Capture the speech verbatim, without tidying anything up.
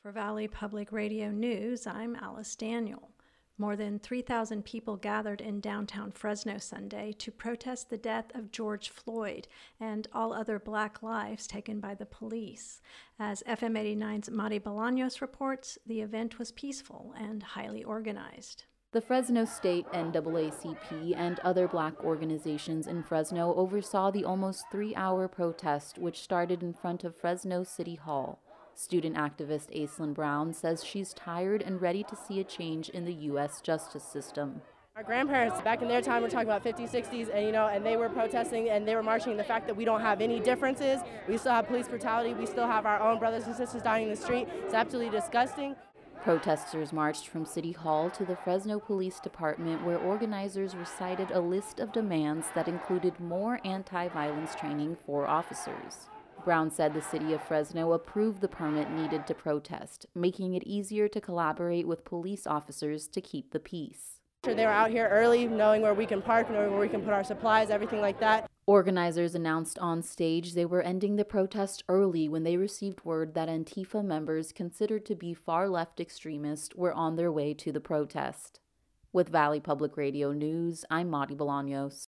For Valley Public Radio News, I'm Alice Daniel. More than three thousand people gathered in downtown Fresno Sunday to protest the death of George Floyd and all other black lives taken by the police. As F M eighty-nine's Mari Bolaños reports, the event was peaceful and highly organized. The Fresno State N double A C P and other black organizations in Fresno oversaw the almost three-hour protest, which started in front of Fresno City Hall. Student activist Aislinn Brown says she's tired and ready to see a change in the U S justice system. Our grandparents, back in their time, we're talking about fifties, sixties, and you know, and they were protesting and they were marching the fact that we don't have any differences. We still have police brutality. We still have our own brothers and sisters dying in the street. It's absolutely disgusting. Protesters marched from City Hall to the Fresno Police Department, where organizers recited a list of demands that included more anti-violence training for officers. Brown said the city of Fresno approved the permit needed to protest, making it easier to collaborate with police officers to keep the peace. They were out here early, knowing where we can park, knowing where we can put our supplies, everything like that. Organizers announced on stage they were ending the protest early when they received word that Antifa members considered to be far-left extremists were on their way to the protest. With Valley Public Radio News, I'm Mari Bolaños.